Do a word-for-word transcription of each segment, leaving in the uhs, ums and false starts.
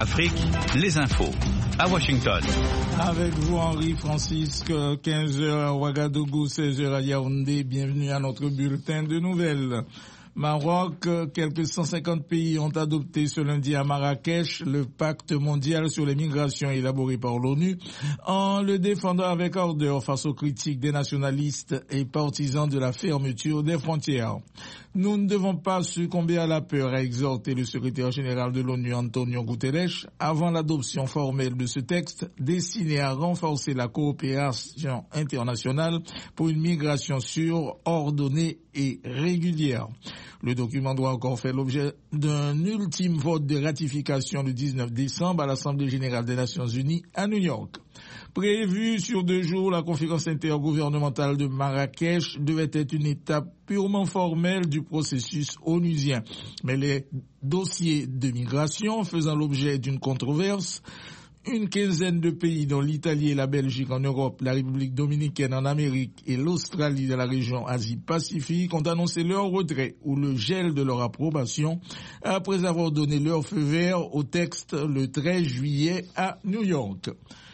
Afrique, les infos. À Washington. Avec vous, Henri Francisque, quinze heures à Ouagadougou, seize heures à Yaoundé. Bienvenue à notre bulletin de nouvelles. Maroc, quelques cent cinquante pays ont adopté ce lundi à Marrakech le pacte mondial sur les migrations élaboré par l'ONU en le défendant avec ardeur face aux critiques des nationalistes et partisans de la fermeture des frontières. Nous ne devons pas succomber à la peur, a exhorté le secrétaire général de l'ONU Antonio Guterres avant l'adoption formelle de ce texte destiné à renforcer la coopération internationale pour une migration sûre, ordonnée et régulière. Le document doit encore faire l'objet d'un ultime vote de ratification le dix-neuf décembre à l'Assemblée générale des Nations unies à New York. Prévue sur deux jours, la conférence intergouvernementale de Marrakech devait être une étape purement formelle du processus onusien. Mais les dossiers de migration faisant l'objet d'une controverse, une quinzaine de pays, dont l'Italie et la Belgique en Europe, la République dominicaine en Amérique et l'Australie de la région Asie-Pacifique, ont annoncé leur retrait ou le gel de leur approbation après avoir donné leur feu vert au texte le treize juillet à New York.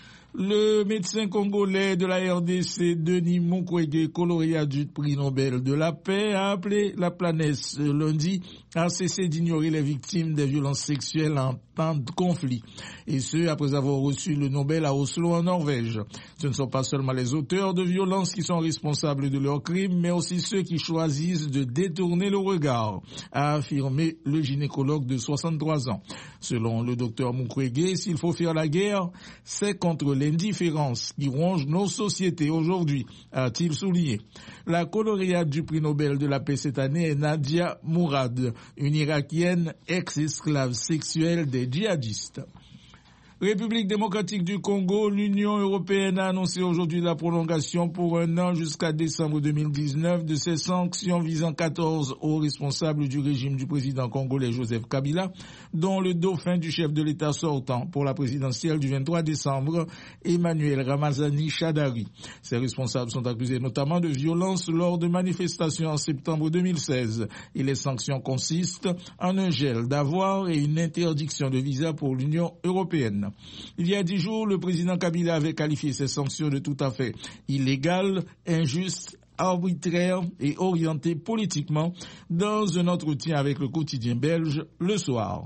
Le médecin congolais de la R D C, Denis Mukwege, lauréat du prix Nobel de la paix, a appelé la planète ce lundi à cesser d'ignorer les victimes des violences sexuelles en temps de conflit. Et ce, après avoir reçu le Nobel à Oslo, en Norvège. Ce ne sont pas seulement les auteurs de violences qui sont responsables de leurs crimes, mais aussi ceux qui choisissent de détourner le regard, a affirmé le gynécologue de soixante-trois ans. Selon le docteur Mukwege, s'il faut faire la guerre, c'est contre l'indifférence qui ronge nos sociétés aujourd'hui, a-t-il souligné. La lauréate du prix Nobel de la paix cette année est Nadia Mourad, une Irakienne ex-esclave sexuelle des djihadistes. République démocratique du Congo, l'Union européenne a annoncé aujourd'hui la prolongation pour un an jusqu'à décembre deux mille dix-neuf de ses sanctions visant quatorze hauts responsables du régime du président congolais Joseph Kabila, dont le dauphin du chef de l'État sortant pour la présidentielle du vingt-trois décembre, Emmanuel Ramazani Shadari. Ces responsables sont accusés notamment de violences lors de manifestations en septembre deux mille seize et les sanctions consistent en un gel d'avoirs et une interdiction de visa pour l'Union européenne. Il y a dix jours, le président Kabila avait qualifié ces sanctions de tout à fait illégales, injustes, arbitraires et orientées politiquement dans un entretien avec le quotidien belge Le Soir.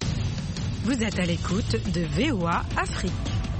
Vous êtes à l'écoute de V O A Afrique.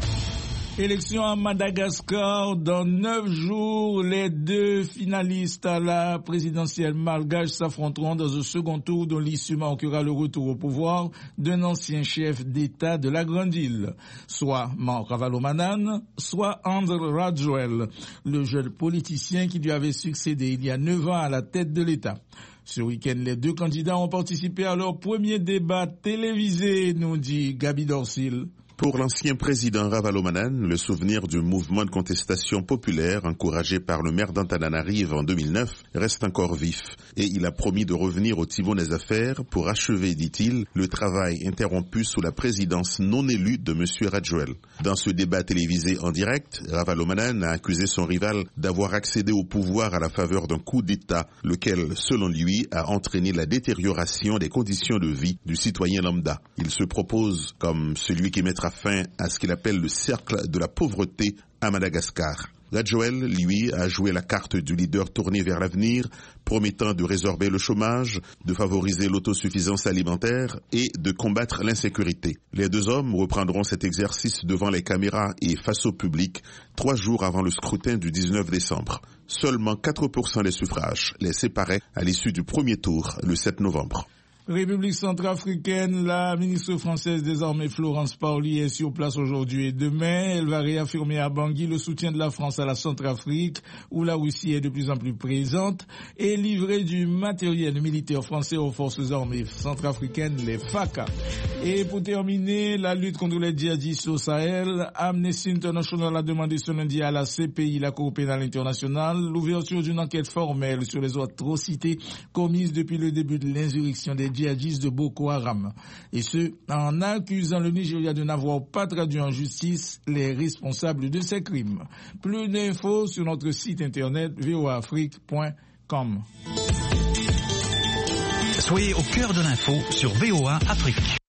Élection à Madagascar. Dans neuf jours, les deux finalistes à la présidentielle malgache s'affronteront dans un second tour dont l'issue marquera le retour au pouvoir d'un ancien chef d'État de la Grande Île, soit Marc Ravalomanane, soit Andry Rajoelina, le jeune politicien qui lui avait succédé il y a neuf ans à la tête de l'État. Ce week-end, les deux candidats ont participé à leur premier débat télévisé, nous dit Gabi Dorsil. Pour l'ancien président Ravalomanane, le souvenir du mouvement de contestation populaire encouragé par le maire d'Antananarive en deux mille neuf reste encore vif et il a promis de revenir au timon des affaires pour achever, dit-il, le travail interrompu sous la présidence non élue de M. Rajoelina. Dans ce débat télévisé en direct, Ravalomanane a accusé son rival d'avoir accédé au pouvoir à la faveur d'un coup d'État, lequel, selon lui, a entraîné la détérioration des conditions de vie du citoyen lambda. Il se propose comme celui qui mettra fin à ce qu'il appelle le cercle de la pauvreté à Madagascar. Rajoelina, lui, a joué la carte du leader tourné vers l'avenir, promettant de résorber le chômage, de favoriser l'autosuffisance alimentaire et de combattre l'insécurité. Les deux hommes reprendront cet exercice devant les caméras et face au public, trois jours avant le scrutin du dix-neuf décembre. Seulement quatre pour cent des suffrages les séparaient à l'issue du premier tour, le sept novembre. République centrafricaine, la ministre française des Armées Florence Parly est sur place aujourd'hui et demain. Elle va réaffirmer à Bangui le soutien de la France à la Centrafrique, où la Russie est de plus en plus présente, et livrer du matériel militaire français aux forces armées centrafricaines, les FACA. Et pour terminer, la lutte contre les djihadistes au Sahel, Amnesty International a demandé ce lundi à la C P I, la Cour pénale internationale, l'ouverture d'une enquête formelle sur les atrocités commises depuis le début de l'insurrection des djihadistes de Boko Haram. Et ce, en accusant le Nigeria de n'avoir pas traduit en justice les responsables de ces crimes. Plus d'infos sur notre site internet v o a afrique point com. Soyez au cœur de l'info sur V O A Afrique.